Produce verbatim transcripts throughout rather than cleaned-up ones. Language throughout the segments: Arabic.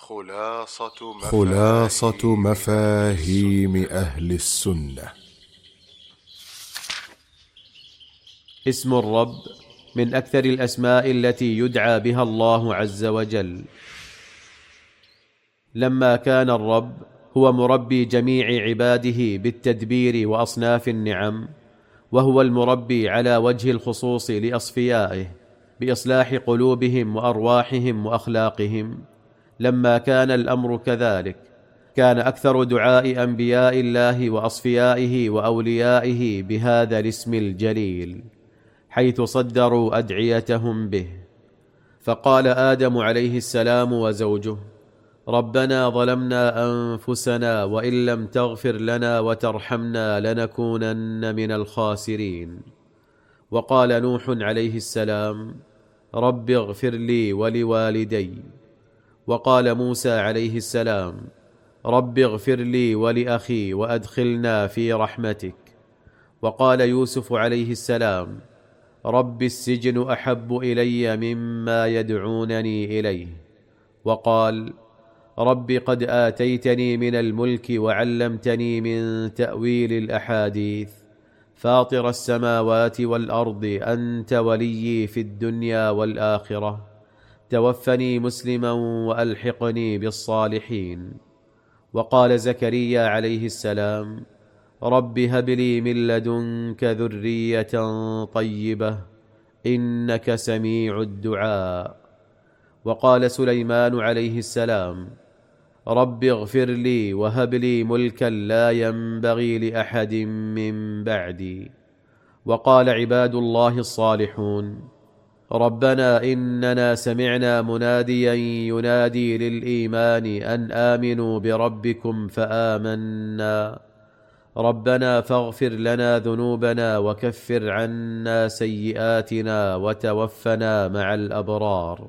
خلاصة خلاصة مفاهيم أهل السنة. اسم الرب من أكثر الأسماء التي يدعى بها الله عز وجل. لما كان الرب هو مربي جميع عباده بالتدبير وأصناف النعم، وهو المربي على وجه الخصوص لأصفيائه بإصلاح قلوبهم وأرواحهم وأخلاقهم، لما كان الأمر كذلك كان أكثر دعاء أنبياء الله وأصفيائه وأوليائه بهذا الاسم الجليل، حيث صدروا أدعيتهم به. فقال آدم عليه السلام وزوجه: ربنا ظلمنا أنفسنا وإن لم تغفر لنا وترحمنا لنكونن من الخاسرين. وقال نوح عليه السلام: رب اغفر لي ولوالدي. وقال موسى عليه السلام: رب اغفر لي ولأخي وأدخلنا في رحمتك. وقال يوسف عليه السلام: رب السجن أحب إلي مما يدعونني إليه. وقال: رب قد آتيتني من الملك وعلمتني من تأويل الأحاديث، فاطر السماوات والأرض أنت وليي في الدنيا والآخرة، توفني مسلما وألحقني بالصالحين. وقال زكريا عليه السلام: رب هب لي من لدنك ذرية طيبة إنك سميع الدعاء. وقال سليمان عليه السلام: رب اغفر لي وهب لي ملكا لا ينبغي لأحد من بعدي. وقال عباد الله الصالحون: ربنا إننا سمعنا مناديا ينادي للإيمان أن آمنوا بربكم فآمنا، ربنا فاغفر لنا ذنوبنا وكفر عنا سيئاتنا وتوفنا مع الأبرار.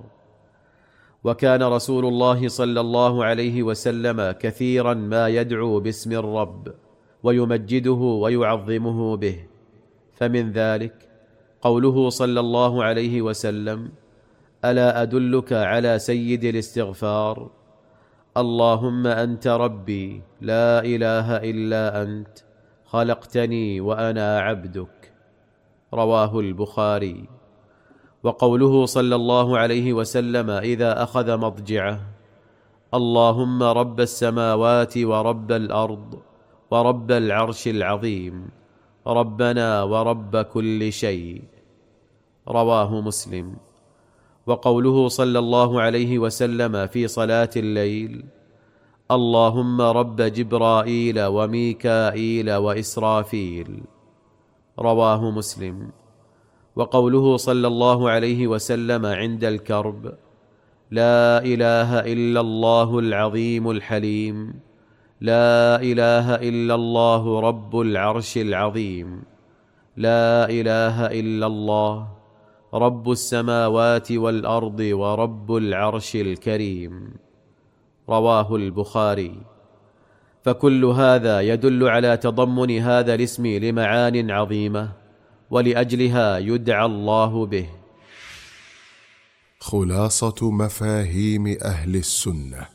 وكان رسول الله صلى الله عليه وسلم كثيرا ما يدعو باسم الرب ويمجده ويعظمه به، فمن ذلك قوله صلى الله عليه وسلم: ألا أدلك على سيد الاستغفار؟ اللهم أنت ربي لا إله إلا أنت، خلقتني وأنا عبدك. رواه البخاري. وقوله صلى الله عليه وسلم إذا أخذ مضجعه: اللهم رب السماوات ورب الأرض ورب العرش العظيم، ربنا ورب كل شيء. رواه مسلم. وقوله صلى الله عليه وسلم في صلاة الليل: اللهم رب جبرائيل وميكائيل وإسرافيل. رواه مسلم. وقوله صلى الله عليه وسلم عند الكرب: لا إله إلا الله العظيم الحليم، لا إله إلا الله رب العرش العظيم، لا إله إلا الله رب السماوات والأرض ورب العرش الكريم. رواه البخاري. فكل هذا يدل على تضمن هذا الاسم لمعان عظيمة، ولأجلها يدعى الله به. خلاصة مفاهيم أهل السنة.